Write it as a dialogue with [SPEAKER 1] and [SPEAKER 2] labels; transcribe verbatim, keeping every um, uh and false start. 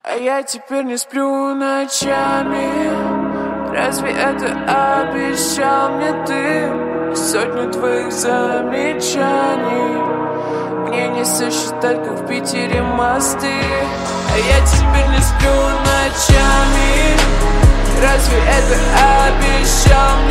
[SPEAKER 1] А я теперь не сплю ночами. Разве это обещал мне ты? Сотню твоих замечаний мне не сосчитать, как в Питере мосты. А я теперь не сплю ночами. Разве это обещал мне